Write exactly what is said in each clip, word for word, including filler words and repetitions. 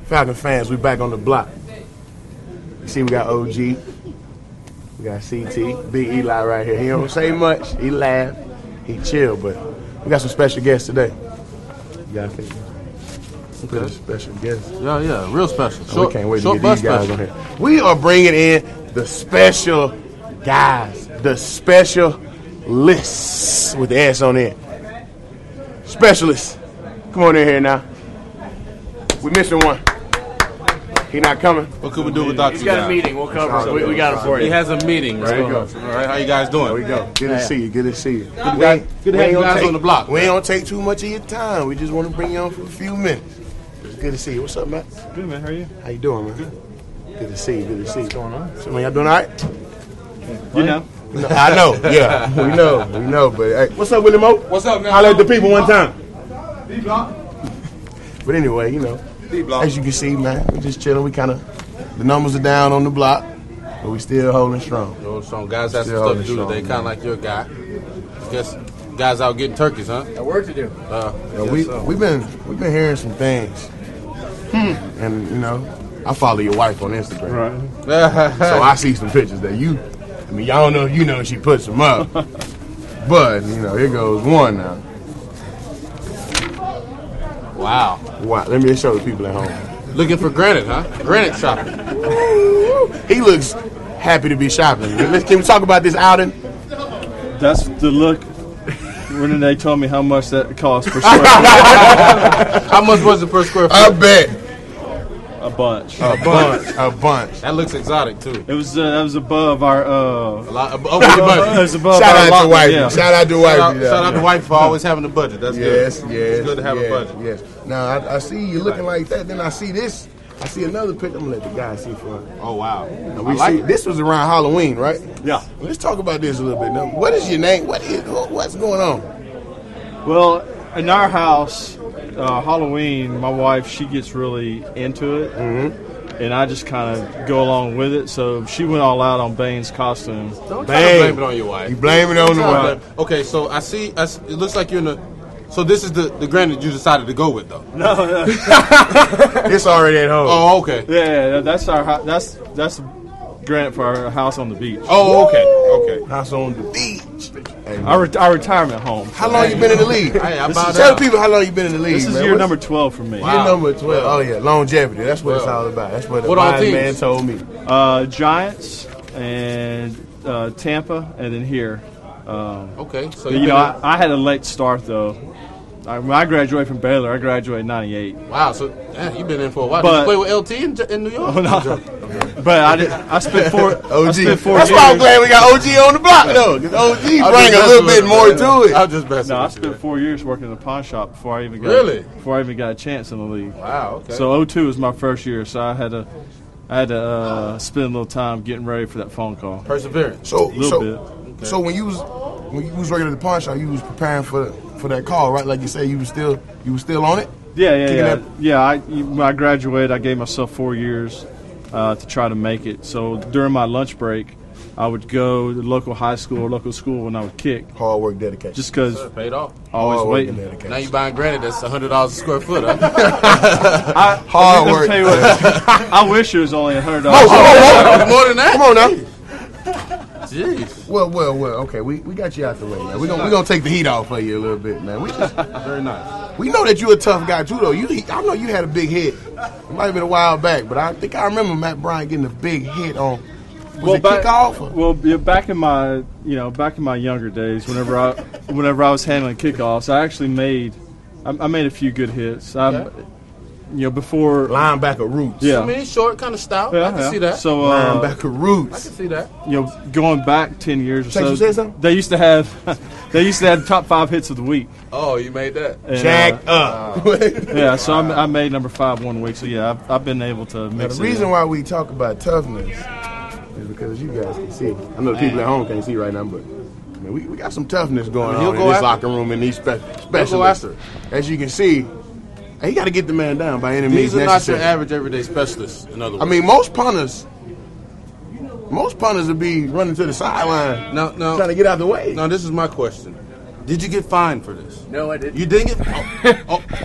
Falcon fans, we back on the block. You see, we got O G, we got C T, Big Eli right here. He don't say much. He laugh, he chill, but we got some special guests today. You got to think. Pretty special guests. Yeah, yeah, real special. Short, we can't wait to get these guys special. on here. We are bringing in the special guys, the specialists with the S on it. Specialists, come on in here now. We missing one. He not coming. What could we do without you? He's got a meeting. We'll cover. We, we got it for you. He has a meeting. Right? There you go. All right, how you guys doing? There we go. Good to see you. Good to see you. Good, we ain't, good to have you guys take, on the block. We ain't gonna take too much of your time. We just want to bring you on for a few minutes. It's good to see you. What's up, Matt? Good, man. How are you? How you doing, man? Good. Good to see you. Good to see you. What's going on? So, man, y'all doing all right? You know. No, I know. Yeah, we know. We know. But hey, what's up, Willie Mo? What's up, man? Holla at the people one time. D-Block. But anyway, you know, D-Block. as you can see, man, we just chilling. We kind of, the numbers are down on the block, but we still holding strong. Holding strong. Guys have some Still stuff to do strong, today, kind of like your guy. Guess guys out getting turkeys, huh? Got work to do. Uh, You know, we so. we've been we've been hearing some things, hmm. and you know, I follow your wife on Instagram, Right. so I see some pictures that you. I mean, y'all don't know if you know she puts them up, but you know, here goes one now. Wow. Wow, let me show the people at home. Looking for granite, huh? Granite shopping. He looks happy to be shopping. Let's, can we talk about this outing? That's the look when they told me how much that cost per square foot. How much was it per square foot? I bet. A bunch. A bunch. A bunch. That looks exotic too. It was uh, that was above our. Uh, A lot of, over your it budget. was above Shout our out to allotment, wifey. yeah. Shout out to Shout wifey. out, yeah. shout out to wife for always having a budget. That's Yes, good. yes. It's good to have yes, a budget. Yes. Now I, I see you looking like that. Then I see this. I see another picture. I'm gonna let the guy see for it. Oh wow. Now, I we like see it. this was around Halloween, right? Yeah. Let's talk about this a little bit. Now, what is your name? What is what's going on? Well, in our house, uh, Halloween, my wife, she gets really into it. Mm-hmm. And I just kind of go along with it. So she went all out on Bane's costume. Don't try to blame it on your wife. You blame it on the Right. wife. Okay, so I see, I see. It looks like you're in the. So this is the the granite you decided to go with, though. No, no. It's already at home. Oh, okay. Yeah, that's our hou- that's that's granted for our house on the beach. Oh, okay. Okay. House on the beach. Hey, man. Our, re- our retirement home. How long you been in the league? Hey, I bow Tell down. the people how long you been in the league. This is man. year What's- number twelve for me. Year number twelve. Oh yeah, longevity. That's what it's Well, all about. That's what the what all wise teams? man told me. Uh, Giants and uh, Tampa, and then here. Um, Okay. So you you've know, been in- I, I had a late start though. I, when I graduated from Baylor, I graduated in ninety-eight. wow. So yeah, you've been in for a while. But- Did you play with L T in, in New York? Oh, no. But I did. I spent four. O I G. spent four That's years. why I'm glad we got O G on the block though, because O G I'm bring just a little messing bit with more you, man. to it. I'm just messing No, I with you. spent four years working in the pawn shop before I even got Really? before I even got a chance in the league. Wow. Okay. So oh two was my first year, so I had to I had to uh, spend a little time getting ready for that phone call. perseverance. So, Little so, bit. so when you was when you was working at the pawn shop, you was preparing for for that call, right? Like you said, you was still you was still on it. Yeah, yeah, Kicking yeah. that- Yeah, I, when I graduated, I gave myself four years uh, to try to make it. So during my lunch break, I would go to the local high school or local school and I would kick, Hard work, dedication. just because Paid off. always Hard work waiting. and dedication. Now you buying granite that's one hundred dollars a square foot, huh? I, Hard let me work. tell you what, I wish it was only a hundred dollars. More than that? Come on now. Jeez. Well, well, well. Okay, we, we got you out the way, man. We're gonna we gonna take the heat off for you a little bit, man. We just Very nice. we know that you're a tough guy too, though. You I know you had a big hit. It might have been a while back, but I think I remember Matt Bryant getting a big hit on. Was it back, kickoff? or- well, yeah, back in my you know back in my younger days, whenever I whenever I was handling kickoffs, I actually made I, I made a few good hits. I, Yeah. You know before Linebacker roots. yeah. I mean, he's short, kind of stout. Yeah, I can yeah. see that. So uh, Linebacker I roots. can see that. you know, going back ten years or Tex, so, you said something? they used to have they used to have top five hits of the week. Oh, you made that. And, Jack uh, up. yeah, so I, I made number five one week. So yeah, I've, I've been able to Now, mix the it reason in. why we talk about toughness is because you guys can see. I know the people at home can't see right now, but man, we, we got some toughness going I mean, he'll on in go this after- locker room and these spe- specialists. go after it. As you can see, he got to get the man down by any means These are not necessary. your average everyday specialists, in other words. I mean, most punters, most punters would be running to the sideline, no, no. trying to get out the way. Now, this is my question. Did you get fined for this? No, I didn't. You didn't get. Oh, oh,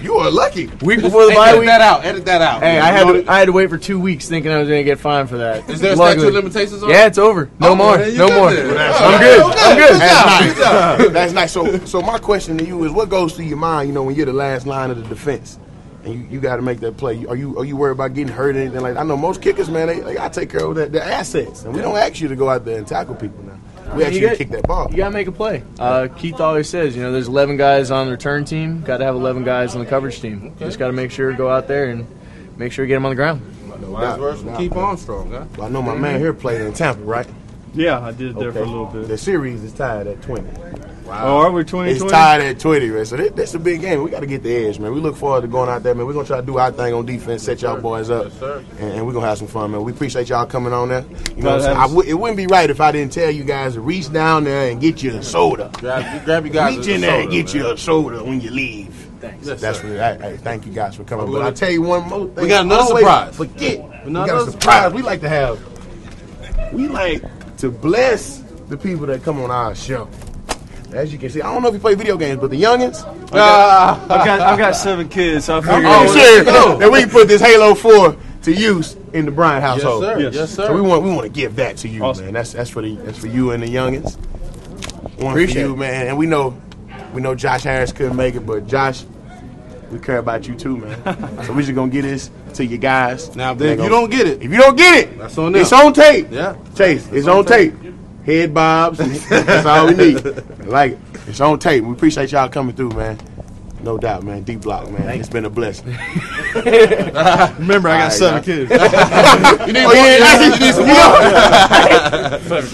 You are lucky. Week before the Hey, bye edit week. that out. Edit that out. Hey, I had to I had to wait for two weeks thinking I was going to get fined for that. Is there a Luckily- statute of limitations on it? Yeah, it's over. No Oh, more. well, you No good more. then. I'm Oh, good. okay, I'm good. good job. That's Good job. nice. That's nice. So, so my question to you is, what goes through your mind? You know, when you're the last line of the defense, and you, you got to make that play. Are you are you worried about getting hurt or anything like that? I know most kickers, man, they, they got to take care of their, their assets, and we don't ask you to go out there and tackle people now. We ask you, You to got- kick that ball. You got to make a play. Uh, Keith always says, you know, there's eleven guys on the return team. Got to have eleven guys on the coverage team. Just got to make sure to go out there and make sure to get them on the ground. Wise words from Keith Armstrong, huh? Well, I know my man here played in Tampa, right? Yeah, I did there for a little bit. The series is tied at twenty. Oh, are we twenty It's twenty? tied at twenty, man. So that, that's a big game. We got to get the edge, man. We look forward to going out there, man. We're going to try to do our thing on defense, set y'all boys up, Yes, sir. and, and we're going to have some fun, man. We appreciate y'all coming on there. You know what I'm Glad to saying? have I w- it wouldn't be right if I didn't tell you guys to reach down there and get you a soda. Grab, grab you guys. Reach a in there soda, and get man. you a soda when you leave. Thanks. Yes, That's sir. what. I, I, thank you guys for coming. Oh, But well, I'll tell you one more thing. we got another Always surprise. Forget. We Another got a surprise. surprise. We like to have. We like to bless the people that come on our show. As you can see, I don't know if you play video games, but the youngins. Ah. I've got, I've got seven kids, so I figured. Oh, there sure. you go. And we can put this Halo four to use in the Bryant Yes, household. sir. Yes. Yes, sir. So we want we want to give that to you, Awesome. man. That's that's for the that's for you and the youngins. One Appreciate for you, it. man. And we know we know Josh Harris couldn't make it, but Josh, we care about you too, man. So we just gonna get this to you guys. Now, They if you gonna- don't get it, if you don't get it, That's on them. it's on tape. Yeah. Chase, it's on tape. Head bobs, that's all we need. Like it. It's on tape. We appreciate y'all coming through, man. No doubt, man. D Block, man. It's been a blessing. Remember, I got All right, seven now. kids. You need, oh, yeah, that's it. You need some more.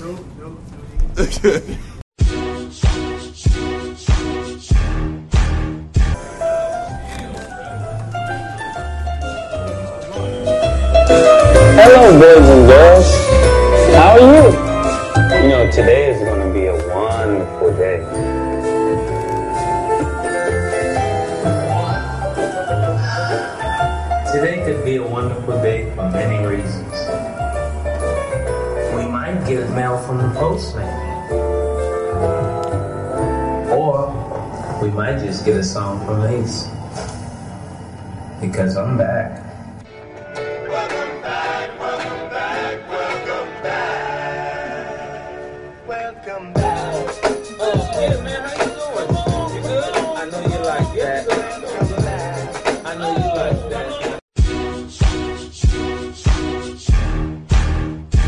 Hello, boys and girls. How are you? You know, today is going to be a wonderful day. Today could be a wonderful day for many reasons. We might get mail from the postman. Or we might just get a song from Ace. Because I'm back. Welcome back. Oh, yeah, man. How you